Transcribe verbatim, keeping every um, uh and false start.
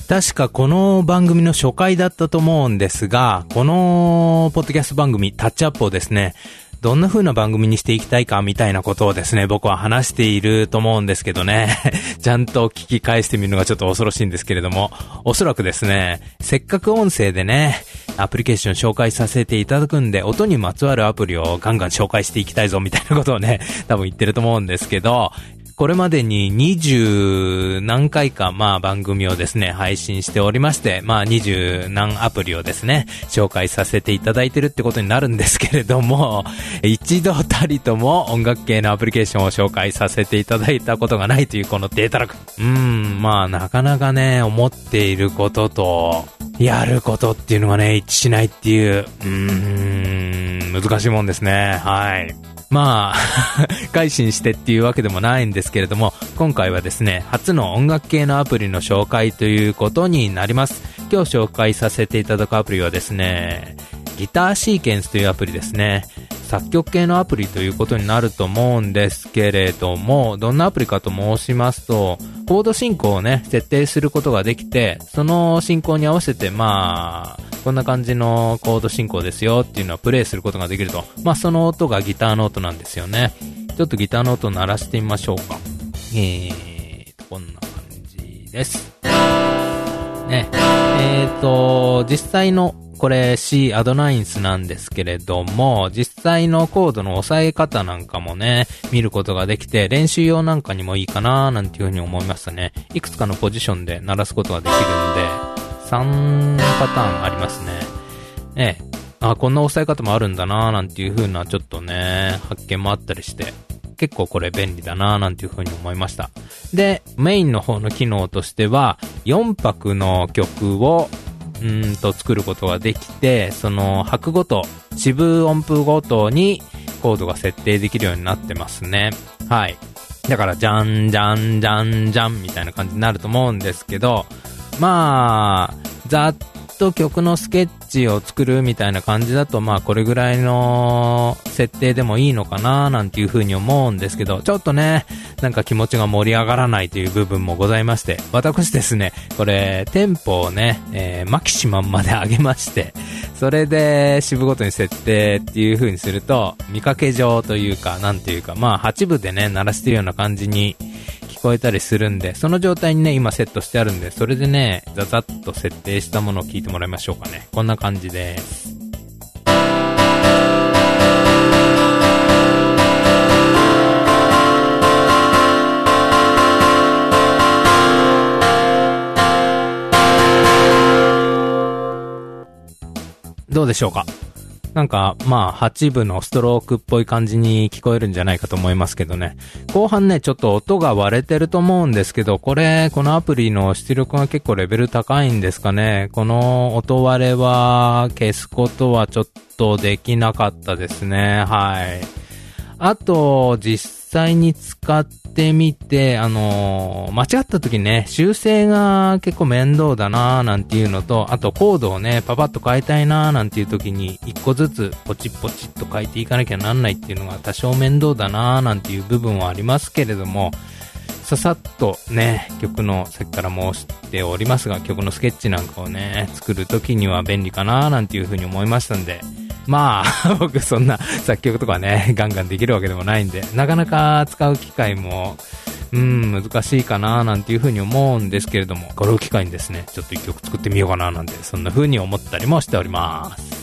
確かこの番組の初回だったと思うんですが、このポッドキャスト番組タッチアップをですね、どんな風な番組にしていきたいかみたいなことをですね、僕は話していると思うんですけどね。ちゃんと聞き返してみるのがちょっと恐ろしいんですけれども、おそらくですね、せっかく音声でね、アプリケーション紹介させていただくんで、音にまつわるアプリをガンガン紹介していきたいぞみたいなことをね、多分言ってると思うんですけど、これまでににじゅう何回か、まあ番組をですね、配信しておりまして、まあにじゅう何アプリをですね、紹介させていただいてるってことになるんですけれども、一度たりとも音楽系のアプリケーションを紹介させていただいたことがないというこのデータラク。うーん、まあなかなかね、思っていることと、やることっていうのがね、一致しないっていう、うーん、難しいもんですね。はい。まあ改心してっていうわけでもないんですけれども、今回はですね、初の音楽系のアプリの紹介ということになります。今日紹介させていただくアプリはですね、ギターシーケンスというアプリですね。作曲系のアプリということになると思うんですけれども、どんなアプリかと申しますと、コード進行をね、設定することができて、その進行に合わせて、まあ、こんな感じのコード進行ですよっていうのはプレイすることができると。まあ、その音がギターの音なんですよね。ちょっとギターの音を鳴らしてみましょうか。えーと、こんな感じです。ね。えーと、実際のこれ C アドナインスなんですけれども、実際のコードの押さえ方なんかもね、見ることができて、練習用なんかにもいいかなーなんていうふうに思いましたね。いくつかのポジションで鳴らすことができるんで、さんパターンありますね。ええ。あ、こんな押さえ方もあるんだなーなんていうふうなちょっとね、発見もあったりして、結構これ便利だなーなんていうふうに思いました。で、メインの方の機能としては、よんぱくの曲をうーんと作ることができて、その拍ごと、四分音符ごとにコードが設定できるようになってますね。はい。だから、じゃんじゃんじゃんじゃんみたいな感じになると思うんですけど、まあ、ざっと曲のスケッチを作るみたいな感じだと、まあこれぐらいの設定でもいいのかななんていう風に思うんですけど、ちょっとね、なんか気持ちが盛り上がらないという部分もございまして、私ですね、これテンポをね、えー、マキシマムまで上げまして、それで四分ごとに設定っていう風にすると、見かけ上というか、なんていうか、まあはちぶでね、鳴らしてるような感じに聞こえたりするんで、その状態にね、今セットしてあるんで、それでね、ザザッと設定したものを聞いてもらいましょうかね。こんな感じです。どうでしょうか。なんか、まあ、はちぶのストロークっぽい感じに聞こえるんじゃないかと思いますけどね。後半ね、ちょっと音が割れてると思うんですけど、これ、このアプリの出力が結構レベル高いんですかね。この音割れは消すことはちょっとできなかったですね。はい。あと、実際に使ってみて、あのー、間違った時ね、修正が結構面倒だなーなんていうのと、あとコードをね、パパッと変えたいなーなんていう時に、一個ずつポチッポチッと変えていかなきゃなんないっていうのが多少面倒だなーなんていう部分はありますけれども、ささっとね、曲の、さっきから申しておりますが、曲のスケッチなんかをね、作る時には便利かなーなんていう風に思いましたんで、まあ僕そんな作曲とかねガンガンできるわけでもないんで、なかなか使う機会もうーん難しいかななんていう風に思うんですけれども、これを機会にですね、ちょっと一曲作ってみようかななんて、そんな風に思ったりもしております。